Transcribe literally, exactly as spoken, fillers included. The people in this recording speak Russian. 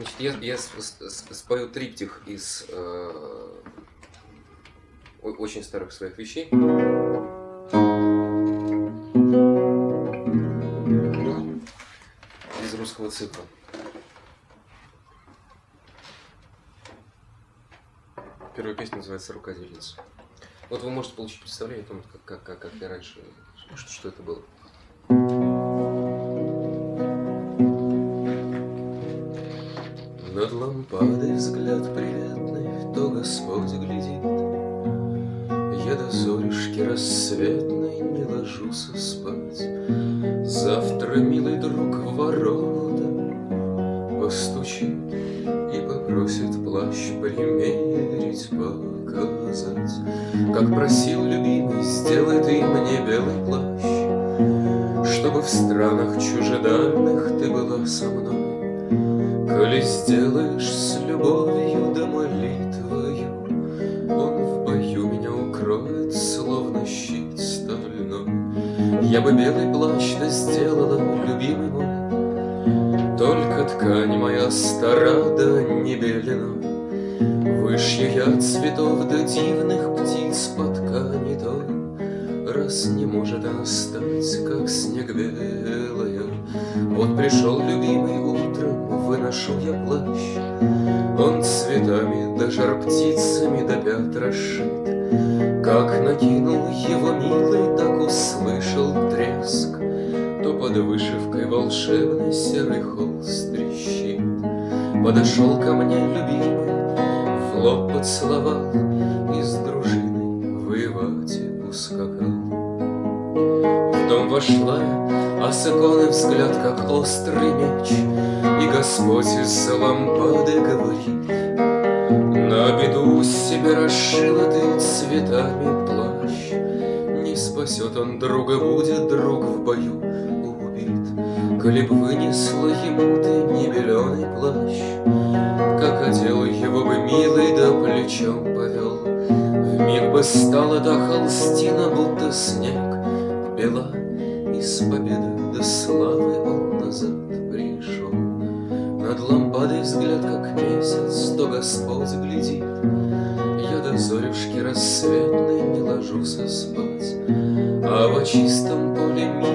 Значит, я я с с с спою триптих из, э, о очень старых своих вещей. Из русского цикла. Первая песня называется "Рукодельница". Вот вы можете получить представление о том, как как как я раньше, что что это было. Над лампадой взгляд приветный, то Господь глядит. Я до зорюшки рассветной не ложусь спать. Завтра, милый друг, в ворота постучит и попросит плащ примерить, показать. Как просил любимый, сделай ты мне белый плащ, чтобы в странах чужедальных ты была со мной. Коли сделаешь с любовью да молитвою, он в бою меня укроет, словно щит стальной. Я бы белый плащ да сделала, любимый мой, только ткань моя стара да не белена. Вышью я цветов да дивных птиц по ткани той, раз не может она стать, как снег белая. Вот пришел любимый утром, выношу я плащ, он цветами да жар-птицами до пят расшит. Как накинул его милый, так услышал треск, то под вышивкой волшебный серый холст трещит. Подошел ко мне любимый, в лоб поцеловал, и с дружиной воевать ускакал. В дом вошла я, а с иконы взгляд, как острый меч, и Господь из-за лампады говорит: на беду себе расшила ты цветами плащ, не спасет он друга, будет друг в бою убит. Коли б вынесла ему ты не беленый плащ, как одел его бы милый, да плечом повел, вмиг бы стала та холстина, будто снег, бела, и с победы до славы он назад пришел. Над лампадой взгляд, как месяц, то Господь глядит. Я до зорюшки рассветной не ложусь спать, а во чистом поле мир